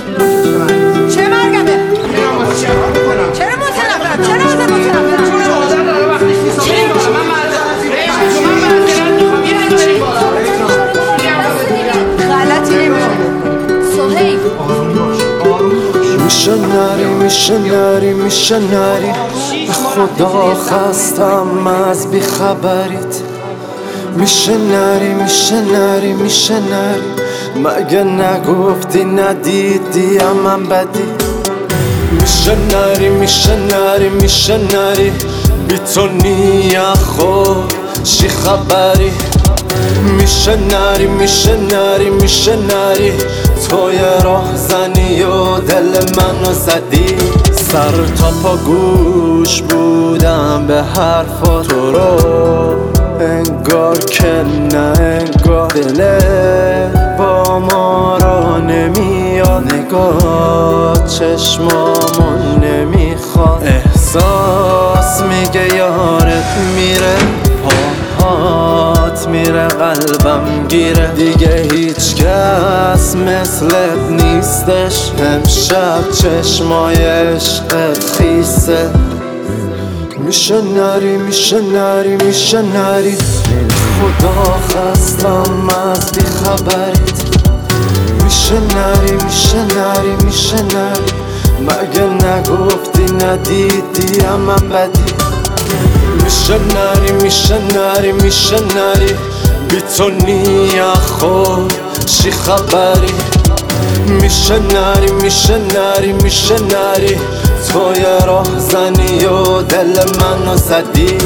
چه مرگمه؟ چرا متنفرم؟ چرا ازت متنفرم؟ غلطی نمی‌کنه سهیل میشه نری به خدا خستم از بیخبریت میشه نری مگه نگفتی ندیدی من بدی میشه نری بی تو نیا خود چی خبری میشه نری تو یه راه زنی و دل منو زدی سر تا پا گوش بودم به حرفا تو رو انگار که نه انگار دله با ما را نمیاد نگاه چشمامون نمیخواد احساس میگه یارت میره پاهات میره قلبم گیره دیگه هیچ کس مثلت نیستش امشب چشمای عشقت خیسه میشه نری خدا خستم از بیخبریت میشه نری مگه نگفتی ندیدی من بدی میشه نری بی تو نیا خود چی خبری میشه نری تو یه راه زنی و دل منو زدی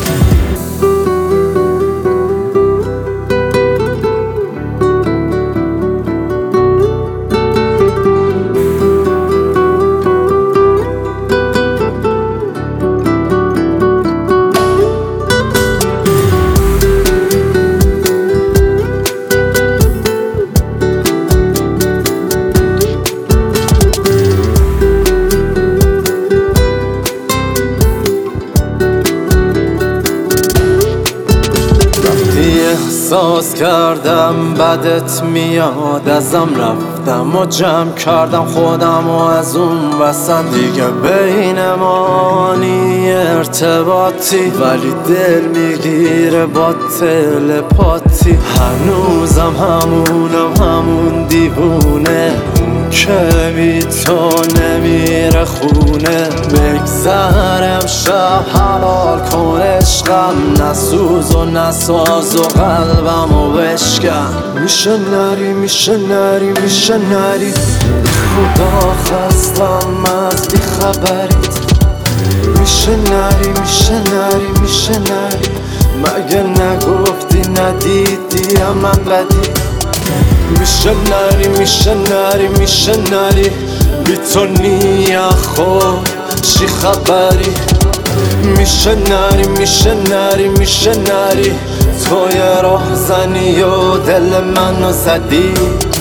احساس کردم بدت میاد ازم رفتم و جمع کردم خودم و از اون وسط دیگه بین ما نی ارتباطی ولی دل میگیره با تلپاتی هنوزم همون دیوونه که بی تو نمیره خونه بگذرم شب حلال کن عشقم نسوز و نساز و قلبم و بشکن میشه نری خدا خستم از بیخبریت میشه نری مگه نگفتی ندیدی من بدی میشه نری بی تو نیا خود چی خبری میشه نری تو یه راه زنی و دل منو زدی